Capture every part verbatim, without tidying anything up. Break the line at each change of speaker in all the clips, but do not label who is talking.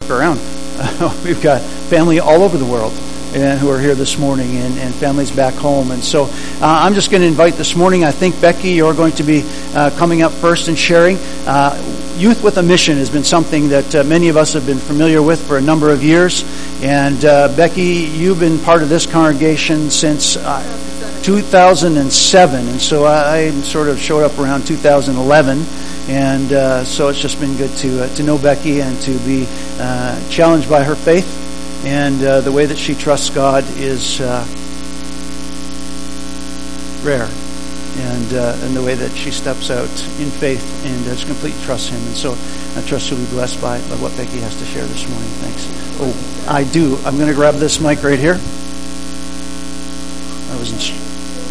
look around. We've got family all over the world and who are here this morning, and, and families back home. And so uh, I'm just going to invite this morning, I think, Becky, you're going to be uh, coming up first and sharing. Uh, Youth with a Mission has been something that uh, many of us have been familiar with for a number of years. And uh, Becky, you've been part of this congregation since uh, two thousand seven. And so I, I sort of showed up around two thousand eleven. And uh, so it's just been good to uh, to know Becky and to be uh, challenged by her faith. And uh, the way that she trusts God is uh, rare. And uh, and the way that she steps out in faith and just completely trusts Him. And so I trust you'll be blessed by, by what Becky has to share this morning. Thanks. Oh, I do. I'm going to grab this mic right here. I was in...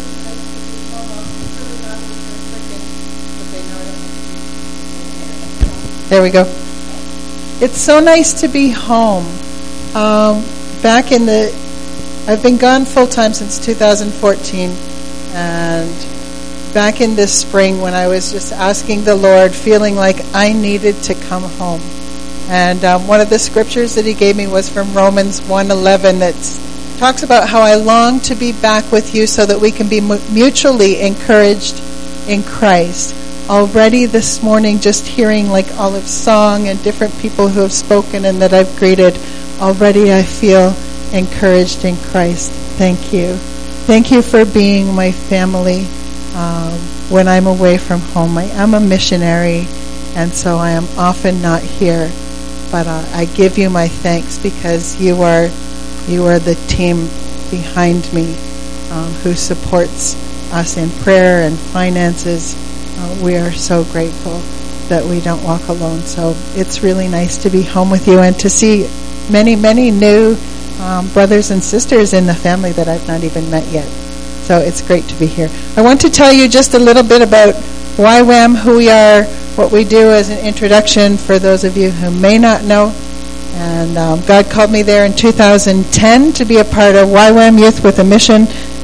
There we go. It's so nice to be home. Um, back in the, I've been gone full time since two thousand fourteen, and back in this spring when I was just asking the Lord, feeling like I needed to come home. And um, one of the scriptures that He gave me was from Romans one eleven that talks about how I long to be back with you so that we can be mutually encouraged in Christ. Already this morning, just hearing like Olive's song and different people who have spoken and that I've greeted, already I feel encouraged in Christ. Thank you. Thank you for being my family um, when I'm away from home. I am a missionary, and so I am often not here. But uh, I give you my thanks because you are you are the team behind me um, who supports us in prayer and finances. Uh, we are so grateful that we don't walk alone. So it's really nice to be home with you and to see many, many new um, brothers and sisters in the family that I've not even met yet. So it's great to be here. I want to tell you just a little bit about Y WAM, who we are, what we do as an introduction for those of you who may not know. And um, God called me there in two thousand ten to be a part of Y WAM Youth with a Mission.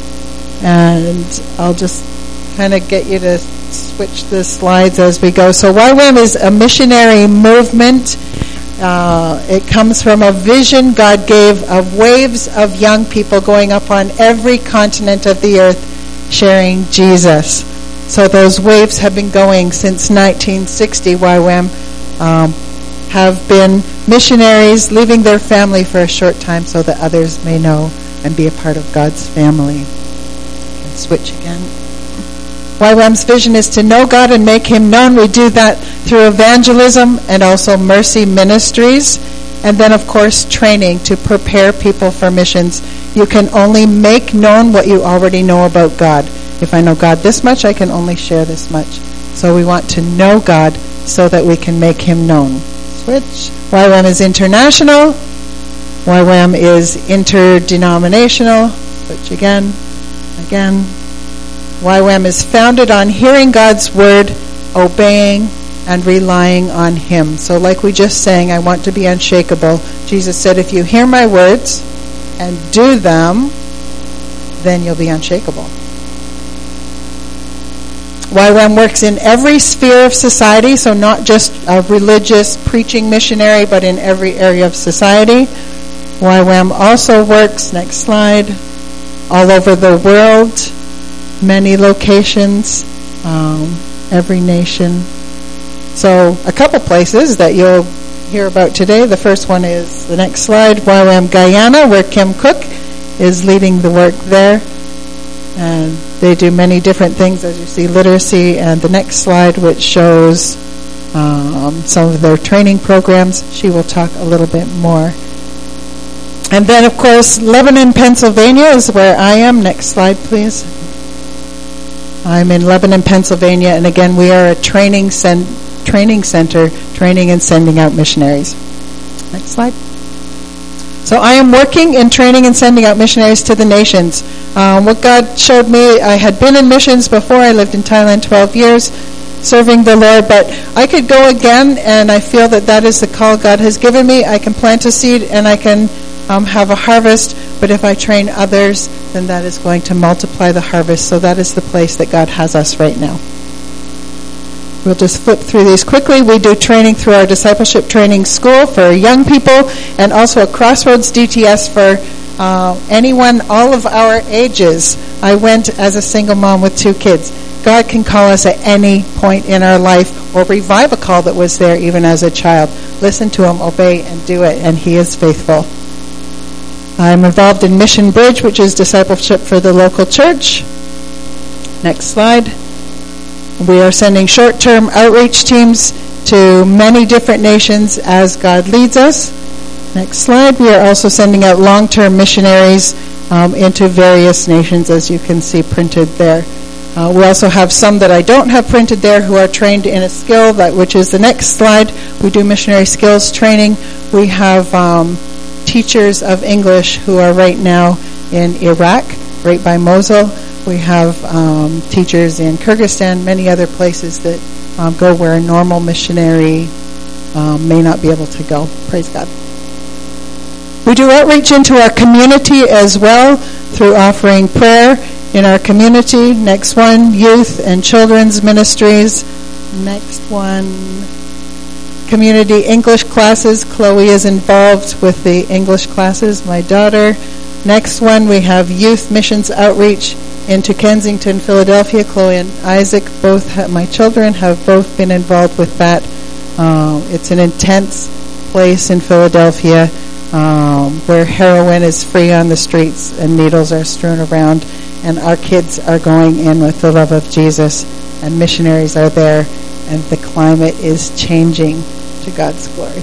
And I'll just kind of get you to switch the slides as we go. So Y WAM is a missionary movement. Uh, it comes from a vision God gave of waves of young people going up on every continent of the earth sharing Jesus. So those waves have been going since nineteen sixty. Y WAM um, have been missionaries leaving their family for a short time so that others may know and be a part of God's family. Can switch again. Y WAM's vision is to know God and make Him known. We do that through evangelism and also mercy ministries. And then, of course, training to prepare people for missions. You can only make known what you already know about God. If I know God this much, I can only share this much. So we want to know God so that we can make Him known. Switch. Y WAM is international. Y WAM is interdenominational. Switch again. Again. Y WAM is founded on hearing God's word, obeying, and relying on Him. So like we just sang, I want to be unshakable. Jesus said, if you hear my words and do them, then you'll be unshakable. Y WAM works in every sphere of society, so not just a religious preaching missionary, but in every area of society. Y WAM also works, next slide, all over the world. Many locations, um, every nation. So a couple places that you'll hear about today. The first one is the next slide, Y WAM Guyana, where Kim Cook is leading the work there. And they do many different things, as you see, literacy. And the next slide, which shows um, some of their training programs, she will talk a little bit more. And then, of course, Lebanon, Pennsylvania is where I am. Next slide, please. I'm in Lebanon, Pennsylvania, and again, we are a training cent- training center, training and sending out missionaries. Next slide. So I am working in training and sending out missionaries to the nations. Um, what God showed me, I had been in missions before. I lived in Thailand twelve years, serving the Lord, but I could go again, and I feel that that is the call God has given me. I can plant a seed, and I can um, have a harvest, but if I train others, then that is going to multiply the harvest. So that is the place that God has us right now. we'll just flip through these quickly. We do training through our discipleship training school for young people, and also a Crossroads D T S for uh, anyone, all of our ages. I went as a single mom with two kids. God can call us at any point in our life, or revive a call that was there even as a child. Listen to him, obey, and do it, and he is faithful. I'm involved in Mission Bridge, which is discipleship for the local church. Next slide. We are sending short-term outreach teams to many different nations as God leads us. Next slide. We are also sending out long-term missionaries um, into various nations, as you can see printed there. Uh, we also have some that I don't have printed there who are trained in a skill, that which is the next slide. We do missionary skills training. We have um, teachers of English who are right now in Iraq, right by Mosul. We have um, teachers in Kyrgyzstan, many other places that um, go where a normal missionary um, may not be able to go. Praise God. We do outreach into our community as well through offering prayer in our community. Next one, youth and children's ministries. Next one, community English classes. Chloe is involved with the English classes, my daughter. Next one, we have youth missions outreach into Kensington, Philadelphia. Chloe and Isaac, both have, my children, have both been involved with that. Uh, it's an intense place in Philadelphia um, where heroin is free on the streets and needles are strewn around. And our kids are going in with the love of Jesus, and missionaries are there, and the climate is changing to God's glory.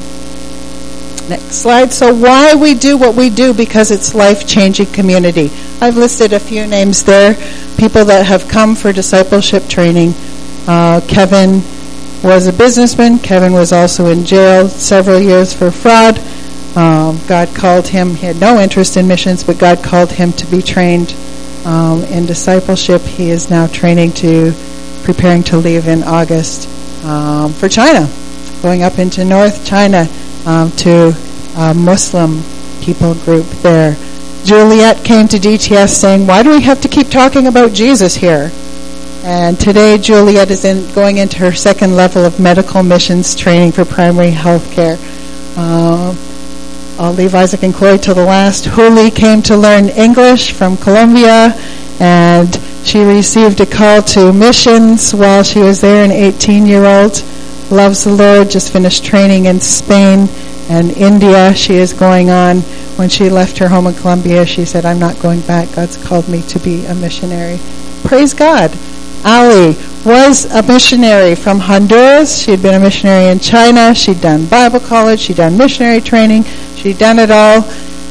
Next slide. So why we do what we do? Because it's life-changing community. I've listed a few names there, people that have come for discipleship training. Uh, Kevin was a businessman. Kevin was also in jail several years for fraud. Um, God called him. He had no interest in missions, but God called him to be trained Um, in discipleship. He is now training to, preparing to leave in August um, for China, going up into North China um, to a Muslim people group there. Juliet came to D T S saying, why do we have to keep talking about Jesus here? And today Juliet is in, going into her second level of medical missions training for primary health care. Uh, I'll leave Isaac and Chloe to the last. Huli came to learn English from Colombia, and she received a call to missions while she was there, an eighteen-year-old. Loves the Lord, just finished training in Spain and India. She is going on. When she left her home in Colombia, she said, I'm not going back. God's called me to be a missionary. Praise God. Ali was a missionary from Honduras. She'd been a missionary in China. She'd done Bible college. She'd done missionary training. She'd done it all.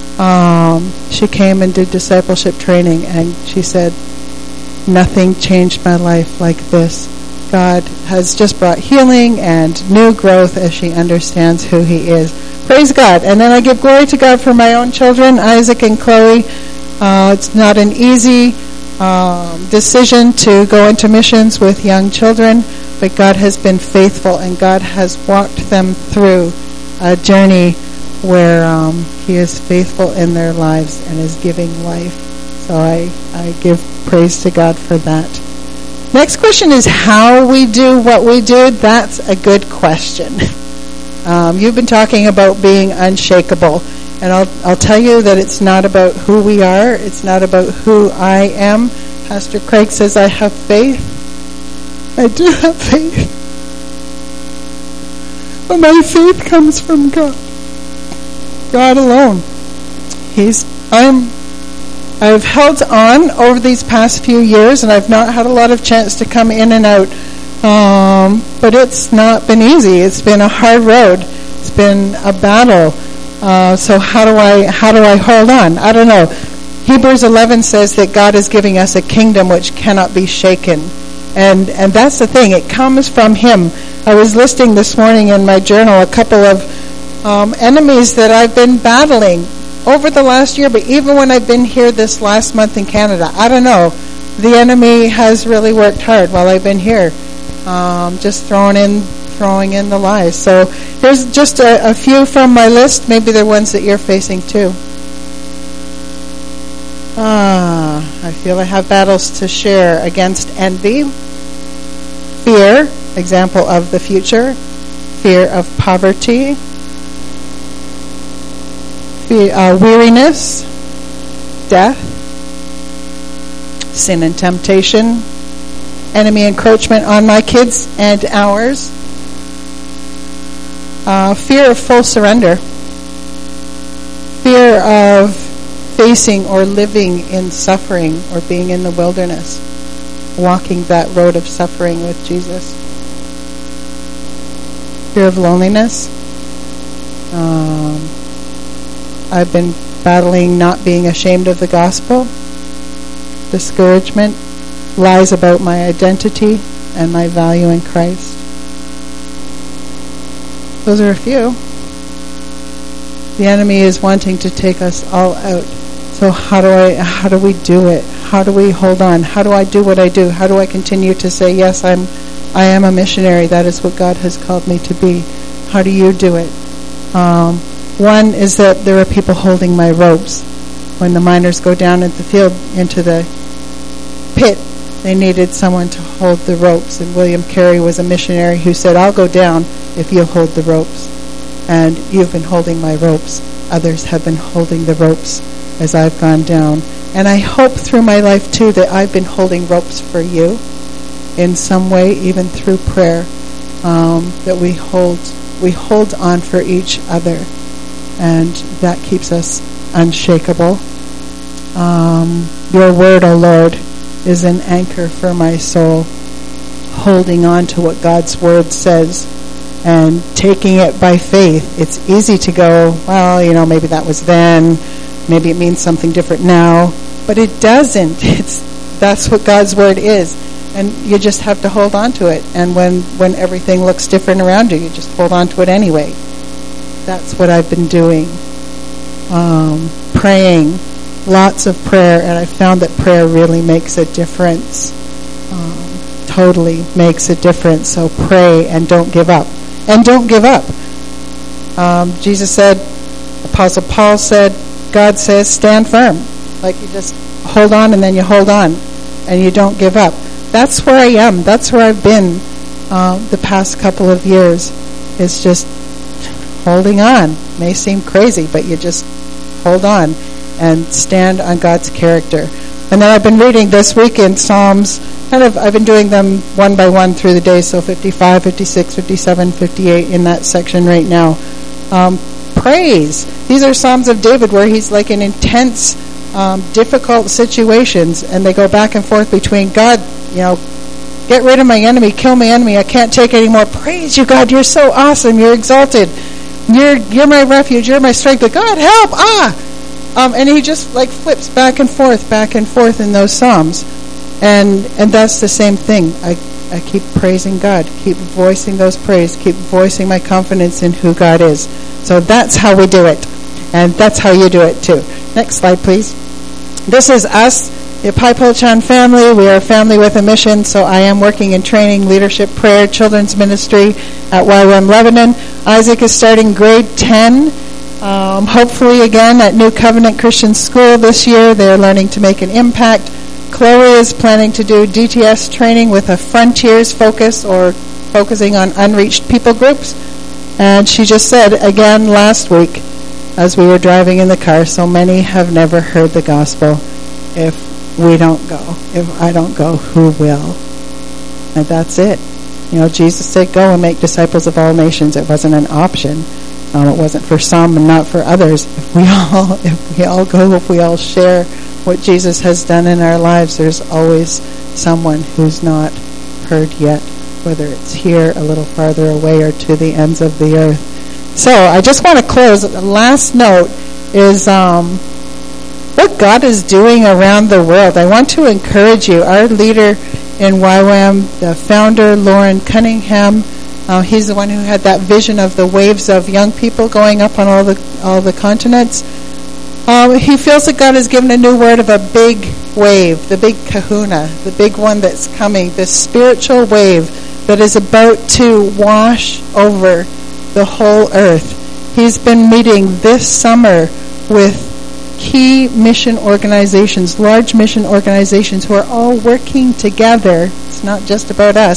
Um, she came and did discipleship training, and she said, nothing changed my life like this. God has just brought healing and new growth as she understands who he is. Praise God. And then I give glory to God for my own children, Isaac and Chloe. Uh, it's not an easy um, decision to go into missions with young children, but God has been faithful, and God has walked them through a journey where um, he is faithful in their lives and is giving life. So I, I give praise to God for that. Next question is how we do what we do. That's a good question. Um, you've been talking about being unshakable, and I'll, I'll tell you that it's not about who we are. It's not about who I am. Pastor Craig says I have faith. I do have faith. But my faith comes from God. God alone. He's, I'm, I've held on over these past few years, and I've not had a lot of chance to come in and out. Um, but it's not been easy. It's been a hard road. It's been a battle. Uh, so how do I, how do I hold on? I don't know. Hebrews eleven says that God is giving us a kingdom which cannot be shaken. And, and that's the thing. It comes from him. I was listing this morning in my journal a couple of Um, enemies that I've been battling over the last year, but even when I've been here this last month in Canada, I don't know, the enemy has really worked hard while I've been here, um, just throwing in throwing in the lies. So here's just a, a few from my list. Maybe they're ones that you're facing too. Ah, I feel I have battles to share against envy, fear, example of the future, fear of poverty, fear, uh, weariness, death, sin and temptation, enemy encroachment on my kids and ours, uh, fear of full surrender, fear of facing or living in suffering or being in the wilderness, walking that road of suffering with Jesus, fear of loneliness. Um, I've been battling not being ashamed of the gospel, discouragement, lies about my identity and my value in Christ. Those are a few. The enemy is wanting to take us all out. So how do I, how do we do it? How do we hold on? How do I do what I do? How do I continue to say, yes, I'm, I am a missionary. That is what God has called me to be. How do you do it? Um, one is that there are people holding my ropes. When the miners go down at the field into the pit, they needed someone to hold the ropes. And William Carey was a missionary who said, I'll go down if you'll hold the ropes. And you've been holding my ropes. Others have been holding the ropes as I've gone down. And I hope through my life, too, that I've been holding ropes for you in some way, even through prayer, um, that we hold we hold on for each other. And that keeps us unshakable. Um, your word, O Lord, is an anchor for my soul, holding on to what God's word says and taking it by faith. It's easy to go, well, you know, maybe that was then, maybe it means something different now, but it doesn't. It's that's what God's word is, and you just have to hold on to it. And when when everything looks different around you, you just hold on to it anyway. That's what I've been doing. Um, praying, lots of prayer, and I found that prayer really makes a difference. Um, totally makes a difference. So pray and don't give up. And don't give up. Um, Jesus said, Apostle Paul said, God says, stand firm. Like you just hold on and then you hold on and you don't give up. That's where I am. That's where I've been uh, the past couple of years. It's just holding on. May seem crazy, but you just hold on and stand on God's character. And then I've been reading this week in Psalms, kind of, I've been doing them one by one through the day, so fifty-five, fifty-six, fifty-seven, fifty-eight in that section right now. Um, praise. These are Psalms of David where he's like in intense, um, difficult situations, and they go back and forth between God, you know, get rid of my enemy, kill my enemy, I can't take any more. Praise you, God, you're so awesome, you're exalted. You're you're my refuge, you're my strength, but God, help, ah! Um, and he just like flips back and forth, back and forth in those Psalms. And and that's the same thing. I, I keep praising God, keep voicing those praise, keep voicing my confidence in who God is. So that's how we do it. And that's how you do it too. Next slide, please. This is us, the Pai Po Chan family. We are a family with a mission, so I am working in training, leadership, prayer, children's ministry at Y W A M Lebanon. Isaac is starting grade ten. Um, hopefully again at New Covenant Christian School this year. They're learning to make an impact. Chloe is planning to do D T S training with a Frontiers focus, or focusing on unreached people groups. And she just said again last week as we were driving in the car, so many have never heard the gospel. If we don't go, if I don't go, who will? And that's it. You know, Jesus said, go and make disciples of all nations. It wasn't an option. Um, it wasn't for some and not for others. If we all, if we all go, if we all share what Jesus has done in our lives, there's always someone who's not heard yet, whether it's here, a little farther away, or to the ends of the earth. So I just want to close. The last note is um, what God is doing around the world. I want to encourage you. Our leader in Y W A M, the founder, Lauren Cunningham, Uh, he's the one who had that vision of the waves of young people going up on all the all the continents. Uh, he feels that God has given a new word of a big wave, the big kahuna, the big one that's coming, this spiritual wave that is about to wash over the whole earth. He's been meeting this summer with key mission organizations, large mission organizations who are all working together. It's not just about us.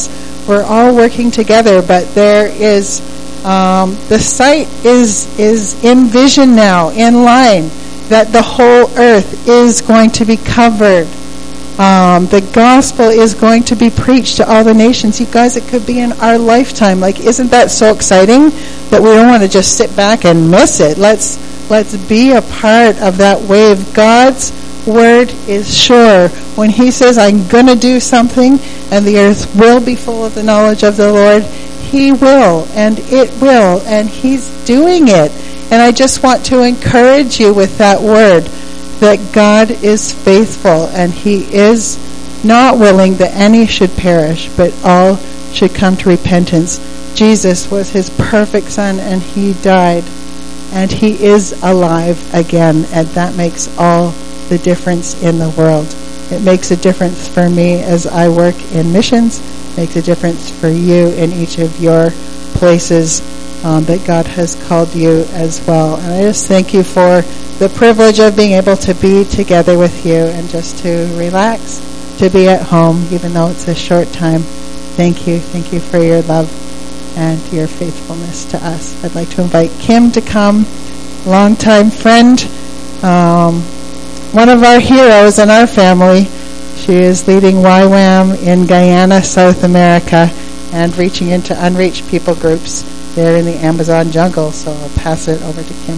we're all working together, but there is um, the site is is in vision now, in line, that the whole earth is going to be covered. Um, the gospel is going to be preached to all the nations. You guys, it could be in our lifetime. Like, isn't that so exciting that we don't want to just sit back and miss it? Let's let's be a part of that wave. God's word is sure. When he says, I'm going to do something and the earth will be full of the knowledge of the Lord, he will, and it will, and he's doing it. And I just want to encourage you with that word, that God is faithful, and he is not willing that any should perish, but all should come to repentance. Jesus was his perfect son, and he died, and he is alive again, and that makes all the difference in the world. It makes a difference for me as I work in missions, makes a difference for you in each of your places um, that God has called you as well. And I just thank you for the privilege of being able to be together with you and just to relax, to be at home, even though it's a short time. Thank you. Thank you for your love and your faithfulness to us. I'd like to invite Kim to come, longtime friend, um, one of our heroes in our family. She is leading Y WAM in Guyana, South America, and reaching into unreached people groups there in the Amazon jungle. So I'll pass it over to Kim.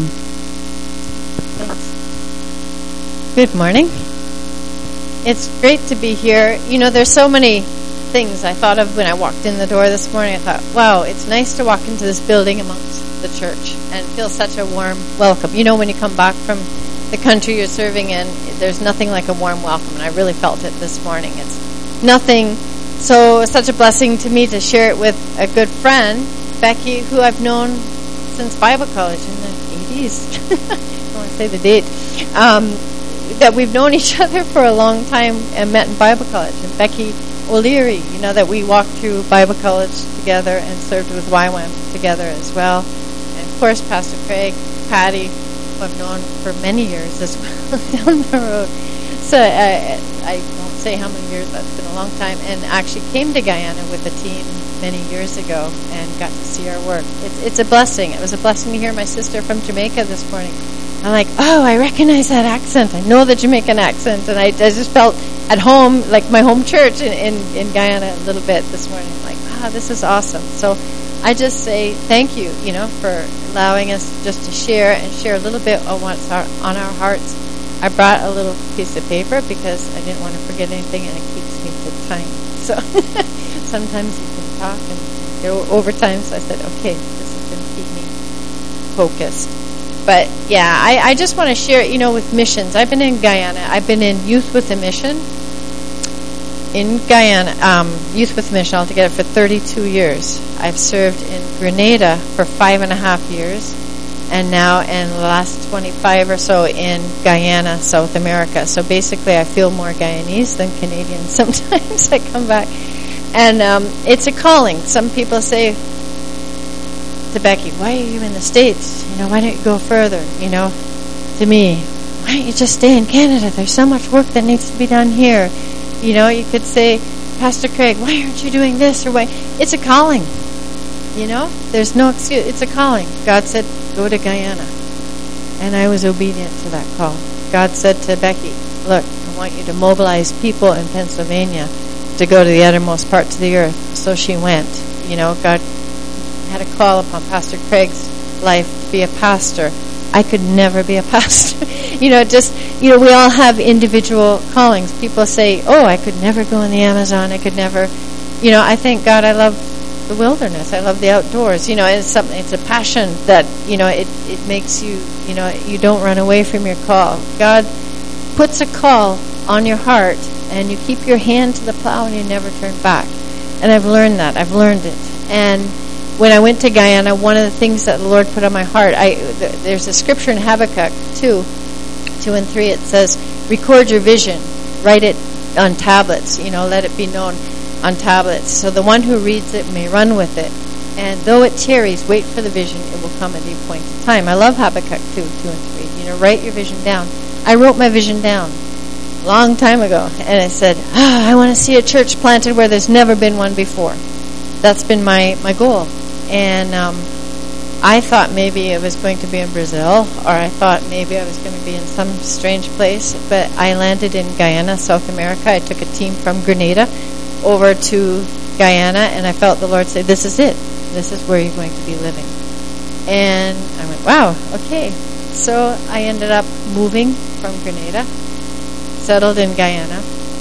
Thanks. Good morning. It's great to be here. You know, there's so many things I thought of when I walked in the door this morning. I thought, wow, it's nice to walk into this building amongst the church and feel such a warm welcome. You know, when you come back from the country you're serving in, there's nothing like a warm welcome, and I really felt it this morning. It's nothing, so it's such a blessing to me to share it with a good friend, Becky, who I've known since Bible college in the eighties. I don't want to say the date. Um, that we've known each other for a long time and met in Bible college. And Becky O'Leary, you know, that we walked through Bible college together and served with Y WAM together as well. And of course, Pastor Craig, Patty, who I've known for many years as well down the road. So I, I won't say how many years, that's been a long time, and actually came to Guyana with a team many years ago and got to see our work. It's, it's a blessing. It was a blessing to hear my sister from Jamaica this morning. I'm like, oh, I recognize that accent. I know the Jamaican accent. And I, I just felt at home, like my home church in, in, in Guyana a little bit this morning. I'm like, wow, this is awesome. So I just say thank you, you know, for allowing us just to share and share a little bit of what's our, on our hearts. I brought a little piece of paper because I didn't want to forget anything, and it keeps me to time. So sometimes you can talk and go over time. So I said, okay, this is going to keep me focused. But yeah, I, I just want to share, you know, with missions. I've been in Guyana. I've been in Youth with a Mission in Guyana, um, Youth with a Mission altogether for thirty-two years. I've served in Grenada for five and a half years, and now in the last twenty-five or so in Guyana, South America. So basically I feel more Guyanese than Canadian sometimes. I come back. And um, it's a calling. Some people say to Becky, why are you in the States? You know, why don't you go further? You know, to me, why don't you just stay in Canada? There's so much work that needs to be done here. You know, you could say, Pastor Craig, why aren't you doing this? Or why? It's a calling. You know, there's no excuse. It's a calling. God said, go to Guyana. And I was obedient to that call. God said to Becky, look, I want you to mobilize people in Pennsylvania to go to the uttermost parts of the earth. So she went. You know, God had a call upon Pastor Craig's life to be a pastor. I could never be a pastor. you know, just, you know, we all have individual callings. People say, oh, I could never go in the Amazon. I could never, you know, I thank God I love the wilderness. I love the outdoors. You know, it's something, it's a passion that, you know, it, it makes you, you know, you don't run away from your call. God puts a call on your heart, and you keep your hand to the plow and you never turn back. And I've learned that. I've learned it. And when I went to Guyana, one of the things that the Lord put on my heart, I th- there's a scripture in Habakkuk two, two and three. It says, record your vision, write it on tablets, you know, let it be known on tablets. So the one who reads it may run with it. And though it tarries, wait for the vision, it will come at the appointed time. I love Habakkuk two, two and three. You know, write your vision down. I wrote my vision down a long time ago, and I said, ah, I want to see a church planted where there's never been one before. that's been my, my goal. And um, I thought maybe it was going to be in Brazil, or I thought maybe I was going to be in some strange place, but I landed in Guyana, South America. I took a team from Grenada over to Guyana, and I felt the Lord say, this is it. This is where you're going to be living. And I went, wow, okay. So I ended up moving from Grenada, settled in Guyana,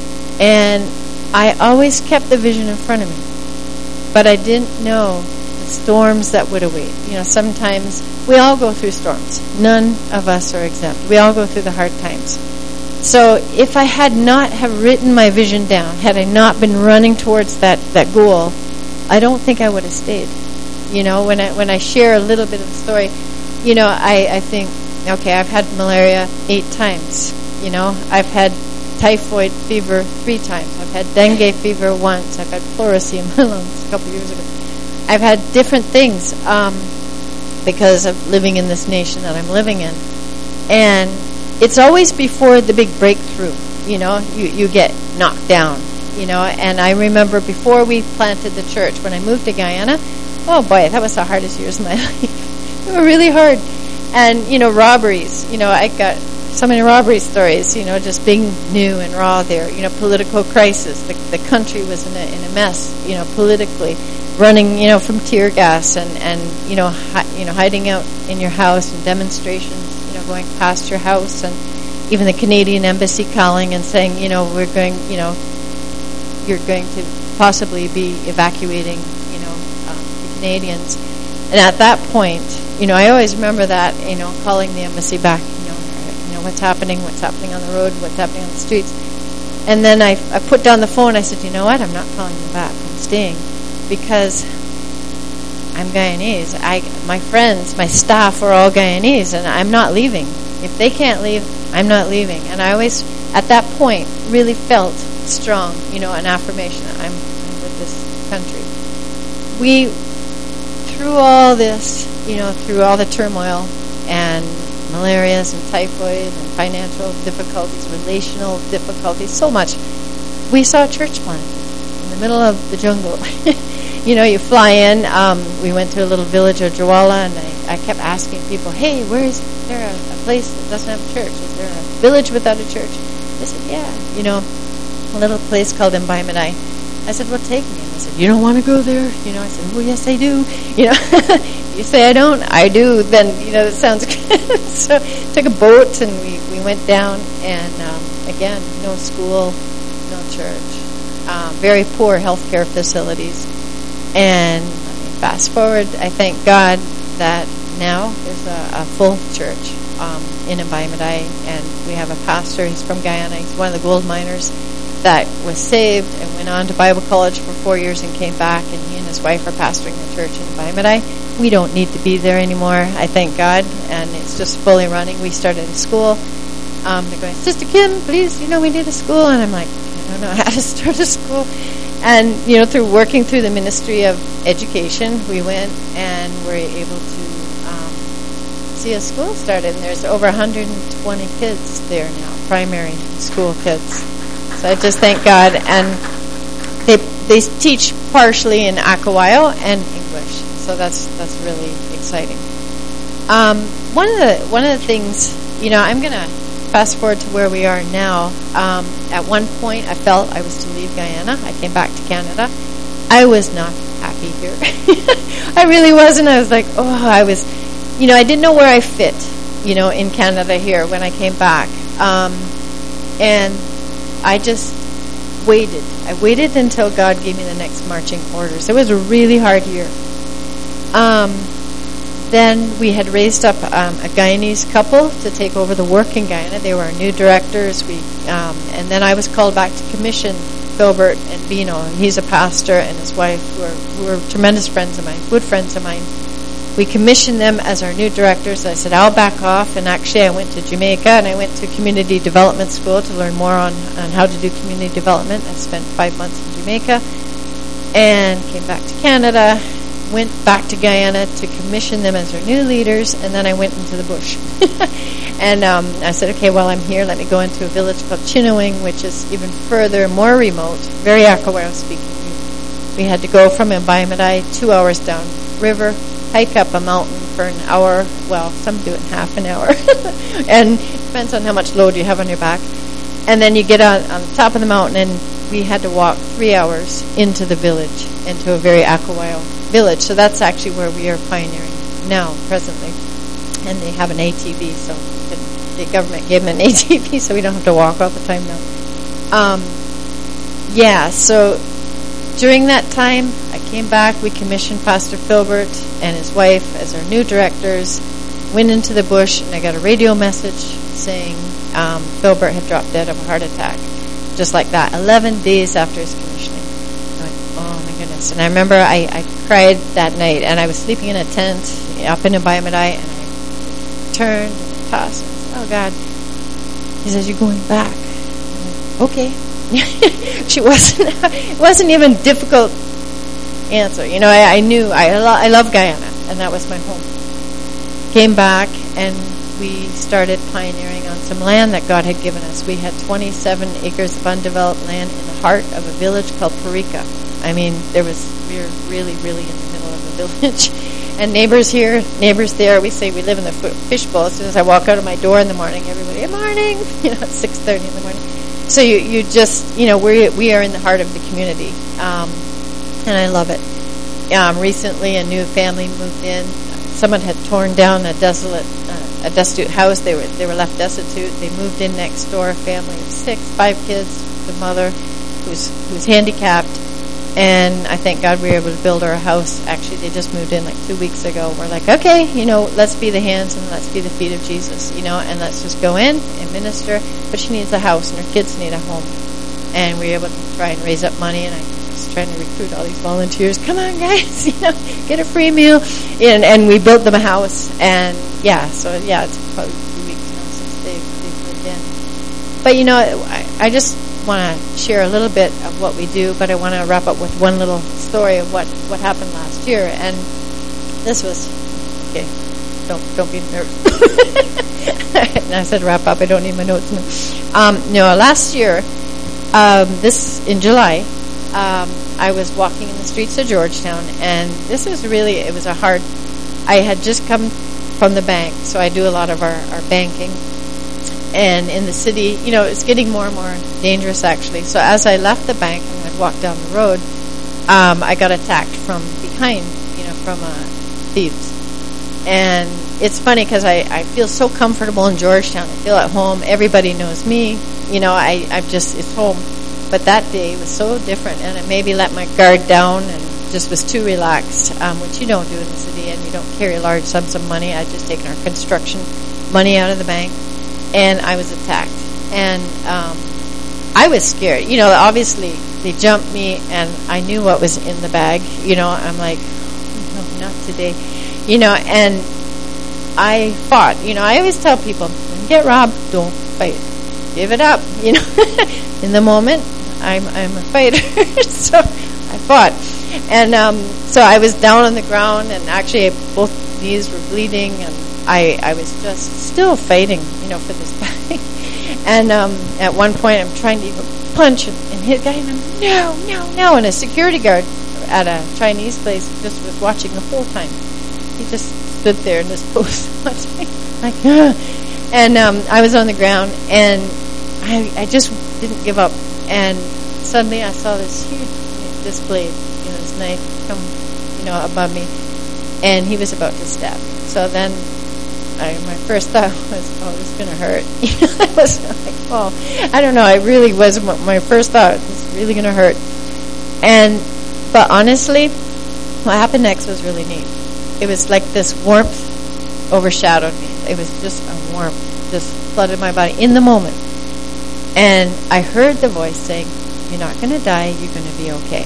and I always kept the vision in front of me, but I didn't know the storms that would await. You know, sometimes we all go through storms. None of us are exempt. We all go through the hard times. So if I had not have written my vision down, had I not been running towards that, that goal, I don't think I would have stayed. You know, when I when I share a little bit of the story, you know, I, I think, okay, I've had malaria eight times. You know, I've had typhoid fever three times. I've had dengue fever once. I've had pleurisy in my lungs a couple of years ago. I've had different things um, because of living in this nation that I'm living in. And it's always before the big breakthrough, you know, you, you get knocked down, you know. And I remember before we planted the church, when I moved to Guyana, oh boy, that was the hardest years of my life. They were really hard. And, you know, robberies, you know, I got so many robbery stories, you know, just being new and raw there. You know, political crisis. The, the country was in a, in a mess, you know, politically. Running, you know, from tear gas and, and you know, hi, you know, hiding out in your house and demonstrations, you know, going past your house, and even the Canadian embassy calling and saying, you know, we're going, you know, you're going to possibly be evacuating, you know, um, the Canadians. And at that point, you know, I always remember that, you know, calling the embassy back, you know, you know, what's happening, what's happening on the road, what's happening on the streets. And then I, I put down the phone. I said, you know what, I'm not calling them back. I'm staying. Because I'm Guyanese. I, my friends, my staff are all Guyanese, and I'm not leaving. If they can't leave, I'm not leaving. And I always, at that point, really felt strong, you know, an affirmation. I'm, I'm with this country. We, through all this, you know, through all the turmoil and malarias and typhoid and financial difficulties, relational difficulties, so much, we saw a church planted in the middle of the jungle. You know, you fly in. Um, we went to a little village of Jawala, and I, I kept asking people, hey, where is there a, a place that doesn't have a church? Is there a village without a church? They said, yeah. You know, a little place called Mbaimadai. I said, well, take me. And they said, you don't want to go there? You know, I said, well, yes, I do. You know, you say I don't, I do, then, you know, that sounds good. So took a boat, and we, we went down, and um, again, no school, no church, um, very poor healthcare facilities. And fast forward, I thank God that now there's a, a full church um, in Mbaimadai, and we have a pastor. He's from Guyana. He's one of the gold miners that was saved and went on to Bible college for four years and came back, and he and his wife are pastoring the church in Mbaimadai. We don't need to be there anymore, I thank God, and it's just fully running. We started a school. Um, they're going, Sister Kim, please, you know, we need a school. And I'm like, I don't know how to start a school. And, you know, through working through the Ministry of Education, we went and were able to um, see a school started. And there's over one hundred twenty kids there now, primary school kids. So I just thank God. And they they teach partially in Akawayo and English. So that's that's really exciting. Um, one of the one of the things, you know, I'm going to fast forward to where we are now. Um, at one point, I felt I was to leave Guyana. I came back to Canada. I was not happy here. I really wasn't. I was like, oh, I was, you know, I didn't know where I fit, you know, in Canada here when I came back. Um, and I just waited. I waited until God gave me the next marching orders. It was a really hard year. Um, Then we had raised up um, a Guyanese couple to take over the work in Guyana. They were our new directors. We um, and then I was called back to commission Philbert and Bino. He's a pastor, and his wife, who are, who are tremendous friends of mine, good friends of mine. We commissioned them as our new directors. I said, I'll back off. And actually, I went to Jamaica, and I went to community development school to learn more on, on how to do community development. I spent five months in Jamaica and came back to Canada. Went back to Guyana to commission them as our new leaders, and then I went into the bush. and um, I said, okay, while I'm here, let me go into a village called Chinawing, which is even further, more remote, very Akawayo speaking. We had to go from Mbayamadai two hours down river, hike up a mountain for an hour. Well, some do it in half an hour. And it depends on how much load you have on your back. And then you get on, on the top of the mountain, and we had to walk three hours into the village, into a very Akawayo village. So that's actually where we are pioneering now, presently. And they have an A T V, so the government gave them an A T V, so we don't have to walk all the time now. Um, yeah, so during that time, I came back. We commissioned Pastor Filbert and his wife as our new directors, went into the bush, and I got a radio message saying um, Filbert had dropped dead of a heart attack. Just like that, eleven days after his commissioning. I'm like, oh my goodness. And I remember I, I cried that night, and I was sleeping in a tent up in Mbayamadai, and I turned and tossed, and I said, oh God. He says, you're going back. I'm like, okay. She wasn't, it wasn't even a difficult answer. You know, I, I knew, I, lo- I love Guyana, and that was my home. Came back, and we started pioneering on some land that God had given us. We had twenty-seven acres of undeveloped land in the heart of a village called Parika. I mean, there was, we were really, really in the middle of the village. And neighbors here, neighbors there. We say we live in the fishbowl. As soon as I walk out of my door in the morning, everybody, good morning, you know, at six thirty in the morning. So you, you just, you know, we we are in the heart of the community, um, and I love it. Um, recently, a new family moved in. Someone had torn down a desolate, uh, a destitute house. They were they were left destitute. They moved in next door. A family of six, five kids. The mother, who's who's handicapped, and I thank God we were able to build her a house. Actually, they just moved in like two weeks ago. We're like, okay, you know, let's be the hands and let's be the feet of Jesus, you know, and let's just go in and minister. But she needs a house, and her kids need a home, and we were able to try and raise up money. And I was trying to recruit all these volunteers. Come on, guys, you know, get a free meal, and and we built them a house. And yeah, so yeah, it's probably two weeks now since they they've moved in. But you know, I, I just want to share a little bit of what we do, but I want to wrap up with one little story of what, what happened last year. And this was, okay, don't don't be nervous. And I said wrap up, I don't need my notes now. Um, no, last year, um, this, in July, um, I was walking in the streets of Georgetown, and this was really, it was a hard, I had just come from the bank, so I do a lot of our, our banking. And in the city, you know, it's getting more and more dangerous, actually. So as I left the bank and I'd walk down the road, um, I got attacked from behind, you know, from uh, thieves. And it's funny because I, I feel so comfortable in Georgetown. I feel at home. Everybody knows me. You know, I, I've just, it's home. But that day was so different, and I maybe let my guard down and just was too relaxed, um, which you don't do in the city, and you don't carry large sums of money. I'd just taken our construction money out of the bank. And I was attacked, and um, I was scared. You know, obviously they jumped me, and I knew what was in the bag. You know, I'm like, no, not today. You know, and I fought. You know, I always tell people, when you get robbed, don't fight. Give it up. You know, in the moment, I'm I'm a fighter. So I fought, and um, so I was down on the ground, and actually both knees were bleeding, and I, I was just still fighting, you know, for this bag. And um, at one point, I'm trying to even punch and, and hit a guy, and I'm, no, no, no. And a security guard at a Chinese place just was watching the whole time. He just stood there in this pose watching, like, ugh. And um, I was on the ground, and I, I just didn't give up. And suddenly I saw this huge, this blade, you know, this knife come, you know, above me, and he was about to stab me. So then I, my first thought was, oh, this is going to hurt. You know, I was like, oh, I don't know. It really was my first thought. It's really going to hurt. And, but honestly, what happened next was really neat. It was like this warmth overshadowed me. It was just a warmth, just flooded my body in the moment. And I heard the voice saying, you're not going to die. You're going to be okay.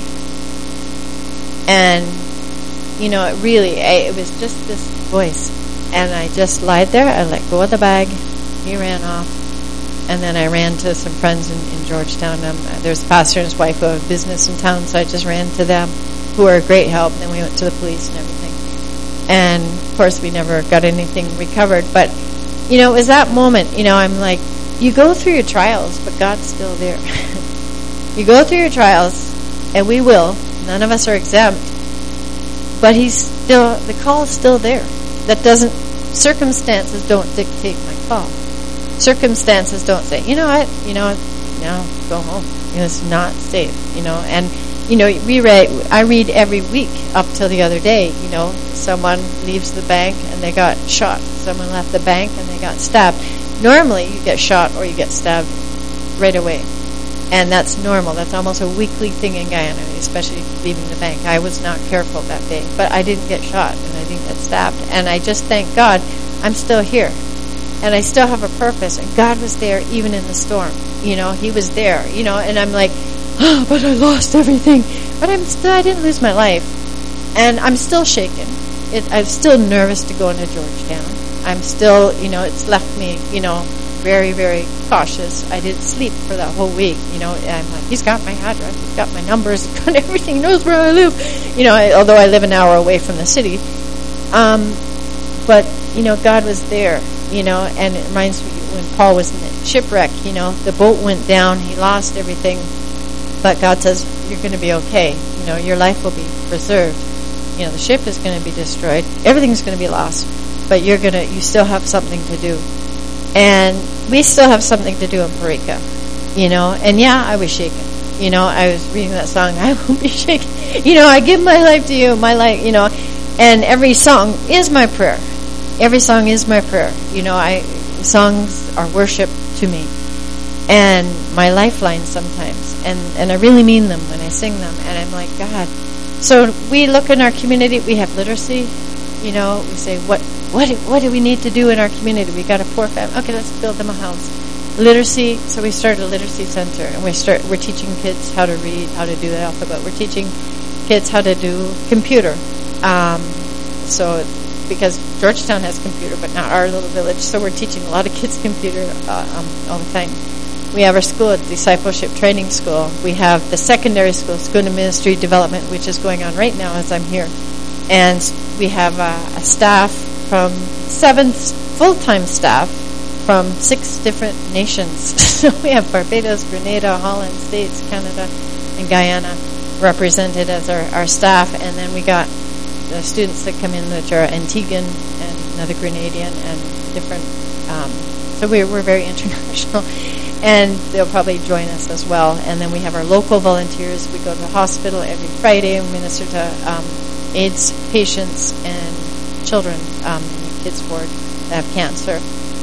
And, you know, it really, I, it was just this voice. And I just lied there. I let go of the bag. He ran off. And then I ran to some friends in, in Georgetown. Um, there's a pastor and his wife who have a business in town, so I just ran to them, who were a great help. And then we went to the police and everything. And, of course, we never got anything recovered. But, you know, it was that moment, you know, I'm like, you go through your trials, but God's still there. You go through your trials, and we will, None of us are exempt. But he's still, the call is still there. That doesn't, circumstances don't dictate my call. Circumstances don't say, you know what, you know, now go home. You know, it's not safe, you know. And, you know, we read, I read every week up till the other day, you know, someone leaves the bank and they got shot. Someone left the bank and they got stabbed. Normally you get shot or you get stabbed right away. And that's normal. That's almost a weekly thing in Guyana, especially leaving the bank. I was not careful that day, but I didn't get shot and I didn't get stabbed. And I just thank God I'm still here. And I still have a purpose. And God was there even in the storm. You know, he was there, you know, and I'm like, oh, but I lost everything. But I'm still, I didn't lose my life. And I'm still shaken. It, I'm still nervous to go into Georgetown. I'm still, you know, it's left me, you know, very, very cautious. I didn't sleep for that whole week. You know, I'm like, he's got my address, he's got my numbers, he's got everything, he knows where I live. You know, I, although I live an hour away from the city. Um, but, you know, God was there, you know, and it reminds me when Paul was in the shipwreck, you know, the boat went down, he lost everything, but God says, you're going to be okay. You know, your life will be preserved. You know, the ship is going to be destroyed. Everything's going to be lost, but you're going to, you still have something to do. And we still have something to do in Parika, you know. And yeah, I was shaken. You know, I was reading that song, I won't be shaken. You know, I give my life to you, my life, you know. And every song is my prayer. Every song is my prayer. You know, I songs are worship to me. And my lifeline sometimes. And, and I really mean them when I sing them. And I'm like, God. So we look in our community, we have literacy. You know, we say, what What do, what do we need to do in our community? We got a poor family. Okay, let's build them a house. Literacy. So we started a literacy center, and we start. We're teaching kids how to read, how to do the alphabet. We're teaching kids how to do computer. Um, so because Georgetown has computer, but not our little village. So we're teaching a lot of kids computer uh, um, all the time. We have our school, Discipleship Training School. We have the secondary school, School of Ministry Development, which is going on right now as I'm here. And we have uh, a staff from seven full-time staff from six different nations. So we have Barbados, Grenada, Holland, States, Canada, and Guyana represented as our, our staff. And then we got the students that come in, which are Antiguan and another Grenadian and different. Um, so we're, we're very international. And they'll probably join us as well. And then we have our local volunteers. We go to the hospital every Friday and minister to um, AIDS patients and children um, in the kids' ward that have cancer.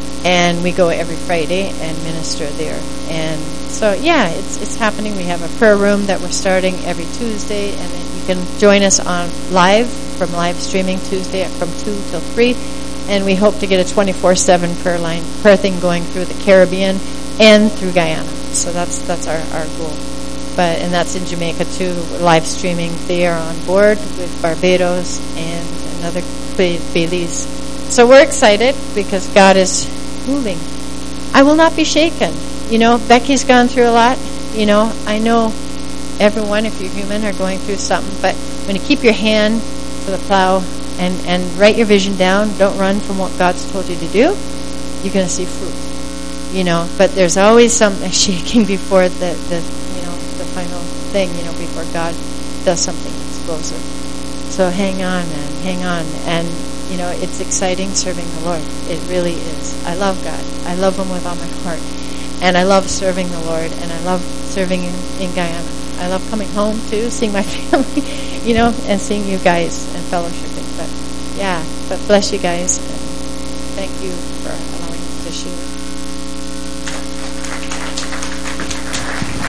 And we go every Friday and minister there. And so, yeah, it's it's happening. We have a prayer room that we're starting every Tuesday. And then you can join us on live, from live streaming Tuesday from two till three. And we hope to get a twenty-four seven prayer line, prayer thing going through the Caribbean and through Guyana. So that's that's our, our goal. But and that's in Jamaica too. We're live streaming there on board with Barbados and another Belize. So we're excited because God is moving. I will not be shaken. You know, Becky's gone through a lot. You know, I know everyone, if you're human, are going through something. But when you keep your hand to the plow and, and write your vision down, don't run from what God's told you to do, you're going to see fruit. You know, but there's always some shaking before the, the you know, the final thing, you know, before God does something explosive. So hang on, man, hang on. And, you know, it's exciting serving the Lord. It really is. I love God. I love Him with all my heart. And I love serving the Lord, and I love serving in, in Guyana. I love coming home, too, seeing my family, you know, and seeing you guys and fellowshipping. But, yeah, but bless you guys, and thank you for allowing me to share.